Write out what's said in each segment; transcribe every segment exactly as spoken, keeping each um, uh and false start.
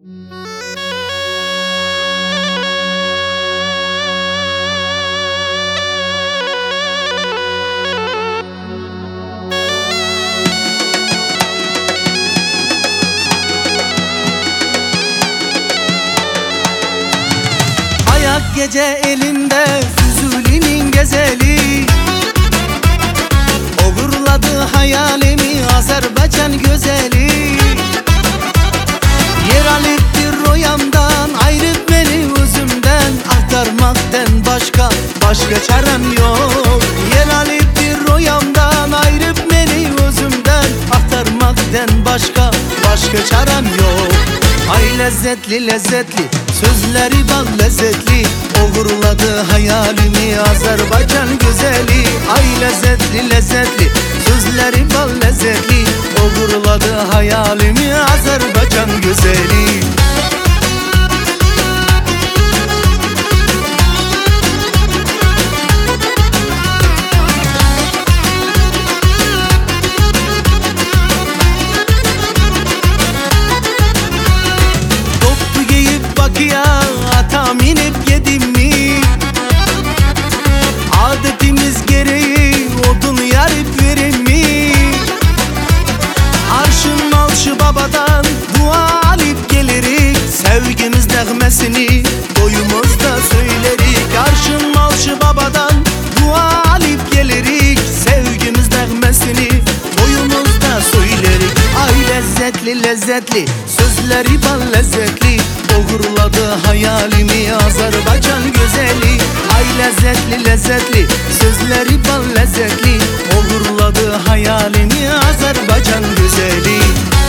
Gece elinde Füzuli'nin gezeli, uğurladı hayalimi Azerbaycan güzeli. Yer alıp bir rüyamdan, ayırıp beni özümden, aktarmaktan başka, başka çarem yok. Yer alıp bir rüyamdan, ayırıp beni özümden, aktarmaktan başka, başka çarem yok. Ay lezzetli lezzetli, sözleri bal lezzetli, uğurladı hayalimi Azerbaycan güzeli. Ay lezzetli lezzetli, sözleri bal lezzetli, uğurladı hayalimi Azerbaycan güzeli. Ya atam inip yedim mi? Adetimiz gereği odun yarıp verim mi? Arşın malşı babadan dua alıp gelirik, sevgimiz nəğmesini doyumuzda söylerik. Arşın malşı babadan dua alıp gelirik, sevgimiz nəğmesini doyumuzda söylerik. Ay lezzetli lezzetli, sözleri bal lezzetli, uğurladı hayalimi Azerbaycan güzeli. Ay lezzetli lezzetli, sözleri bal lezzetli, uğurladı hayalimi Azerbaycan güzeli.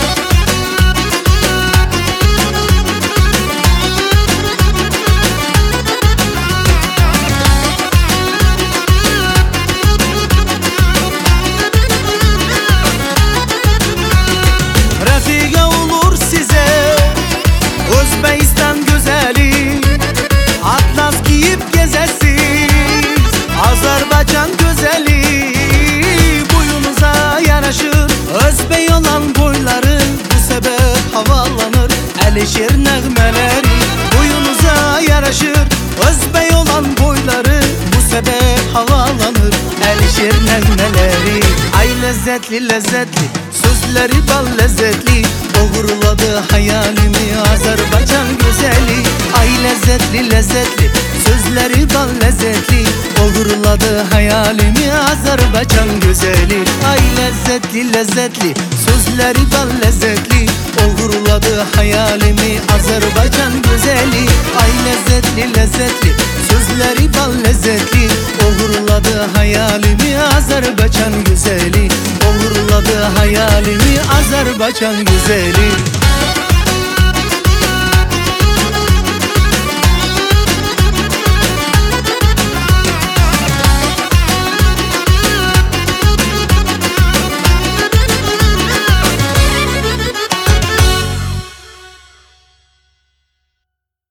Refika olur size Özbekistan güzeli, atlas giyip gezesiz Azerbaycan güzeli. Boyunuza yaraşır Özbek olan boyları, bu sebep havalanır Əlişir nəğmələri. Boyunuza yaraşır Özbek olan boyları, bu sebep havalanır Əlişir nəğmələri. Ay lezzetli lezzetli, sözleri bal lezzetli, uğurladı hayalimi Azerbaycan güzeli. Ay lezzetli lezzetli, sözleri bal lezzetli, uğurladı hayalimi Azerbaycan güzeli. Ay lezzetli lezzetli, sözleri bal lezzetli, uğurladı hayalimi Azerbaycan güzeli. Ay lezzetli lezzetli, sözleri bal lezzetli, uğurladı hayalimi Azerbaycan güzeli. Uğurladı hayalimi Azerbaycan güzeli.